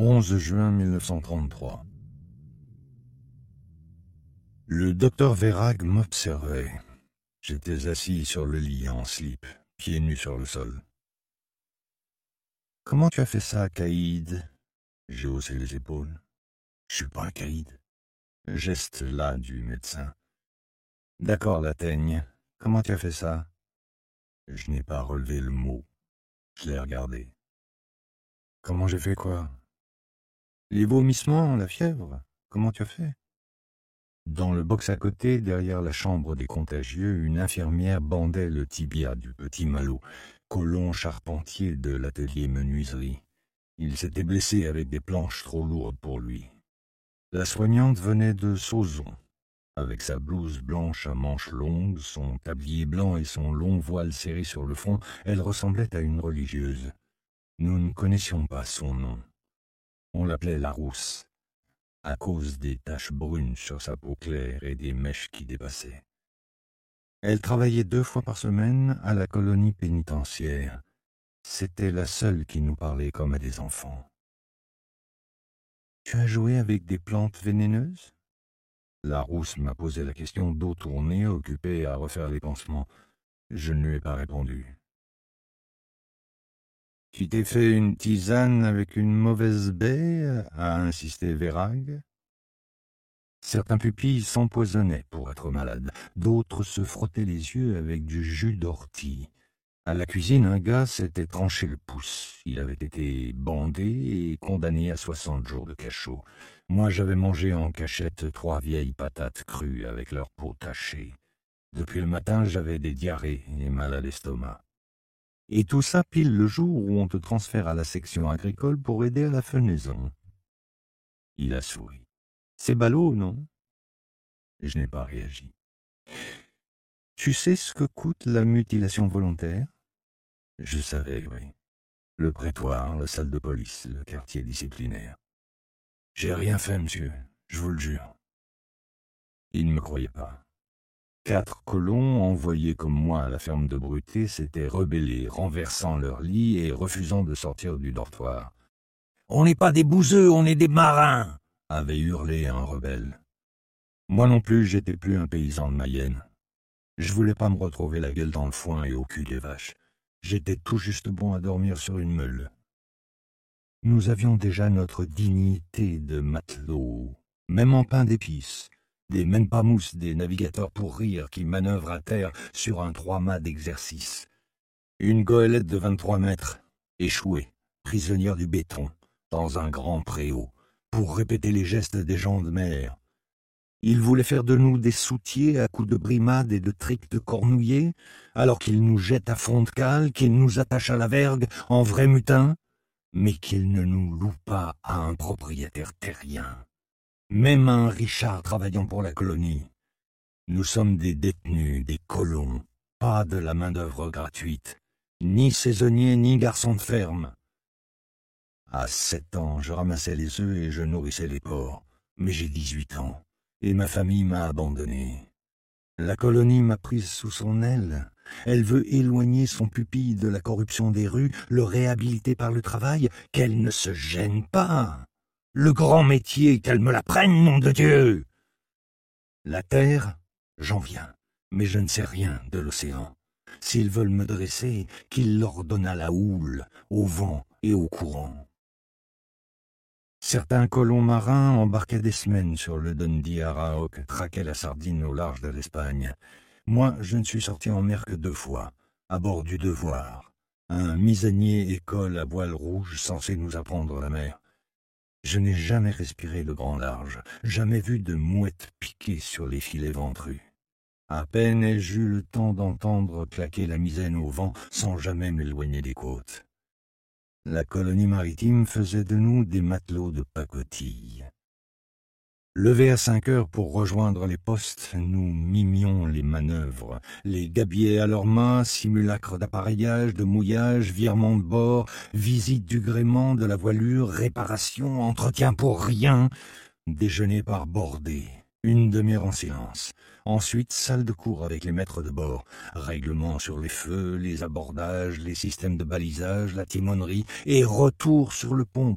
11 juin 1933. Le docteur Verhaeghe m'observait. J'étais assis sur le lit en slip, pieds nus sur le sol. « Comment tu as fait ça, Caïd ?» J'ai haussé les épaules. « Je suis pas un Caïd. » Geste là du médecin. « D'accord, la teigne. Comment tu as fait ça ?» Je n'ai pas relevé le mot. Je l'ai regardé. « Comment j'ai fait quoi ?»« Les vomissements, la fièvre. Comment tu as fait ?» Dans le box à côté, derrière la chambre des contagieux, une infirmière bandait le tibia du petit Malo, colon charpentier de l'atelier menuiserie. Il s'était blessé avec des planches trop lourdes pour lui. La soignante venait de Sauzon. Avec sa blouse blanche à manches longues, son tablier blanc et son long voile serré sur le front, elle ressemblait à une religieuse. Nous ne connaissions pas son nom. On l'appelait la Rousse, à cause des taches brunes sur sa peau claire et des mèches qui dépassaient. Elle travaillait 2 fois par semaine à la colonie pénitentiaire. C'était la seule qui nous parlait comme à des enfants. « Tu as joué avec des plantes vénéneuses ?» La Rousse m'a posé la question dos tourné, occupée à refaire les pansements. Je ne lui ai pas répondu. « Tu t'es fait une tisane avec une mauvaise baie ?» a insisté Verhaeghe. Certains pupilles s'empoisonnaient pour être malades, d'autres se frottaient les yeux avec du jus d'ortie. À la cuisine, un gars s'était tranché le pouce. Il avait été bandé et condamné à 60 jours de cachot. Moi, j'avais mangé en cachette 3 vieilles patates crues avec leur peau tachée. Depuis le matin, j'avais des diarrhées et mal à l'estomac. Et tout ça pile le jour où on te transfère à la section agricole pour aider à la fenaison. Il a souri. C'est ballot, non? Je n'ai pas réagi. Tu sais ce que coûte la mutilation volontaire? Je savais, oui. Le prétoire, la salle de police, le quartier disciplinaire. J'ai rien fait, monsieur, je vous le jure. Il ne me croyait pas. 4 colons, envoyés comme moi à la ferme de Bruté, s'étaient rebellés, renversant leur lit et refusant de sortir du dortoir. « On n'est pas des bouseux, on est des marins !» avait hurlé un rebelle. Moi non plus, j'étais plus un paysan de Mayenne. Je voulais pas me retrouver la gueule dans le foin et au cul des vaches. J'étais tout juste bon à dormir sur une meule. Nous avions déjà notre dignité de matelot, même en pain d'épices, des mêmes pas mousses des navigateurs pour rire qui manœuvrent à terre sur un 3-mâts d'exercice. Une goélette de 23 mètres, échouée, prisonnière du béton, dans un grand préau, pour répéter les gestes des gens de mer. Ils voulaient faire de nous des soutiers à coups de brimades et de triques de cornouiller, alors qu'ils nous jettent à fond de cale, qu'ils nous attachent à la vergue en vrais mutins, mais qu'ils ne nous louent pas à un propriétaire terrien, même à un Richard travaillant pour la colonie. Nous sommes des détenus, des colons, pas de la main-d'œuvre gratuite, ni saisonniers ni garçons de ferme. À 7 ans, je ramassais les œufs et je nourrissais les porcs, mais j'ai 18 ans. Et ma famille m'a abandonné. La colonie m'a prise sous son aile. Elle veut éloigner son pupille de la corruption des rues, le réhabiliter par le travail, qu'elle ne se gêne pas. Le grand métier, qu'elle me la prenne, nom de Dieu! La terre, j'en viens, mais je ne sais rien de l'océan. S'ils veulent me dresser, qu'ils l'ordonnent à la houle, au vent et au courant. Certains colons marins embarquaient des semaines sur le Dundee Araoke, traquaient la sardine au large de l'Espagne. Moi, je ne suis sorti en mer que 2 fois, à bord du Devoir, un misanier école à voile rouge censé nous apprendre la mer. Je n'ai jamais respiré le grand large, jamais vu de mouettes piquées sur les filets ventrus. À peine ai-je eu le temps d'entendre claquer la misaine au vent sans jamais m'éloigner des côtes. La colonie maritime faisait de nous des matelots de pacotille. Levés à 5 heures pour rejoindre les postes, nous mimions les manœuvres, les gabiers à leurs mains, simulacres d'appareillage, de mouillage, virement de bord, visite du gréement, de la voilure, réparation, entretien pour rien, déjeuner par bordée. 1 demi-heure en silence. Ensuite, salle de cours avec les maîtres de bord. Règlement sur les feux, les abordages, les systèmes de balisage, la timonerie. Et retour sur le pont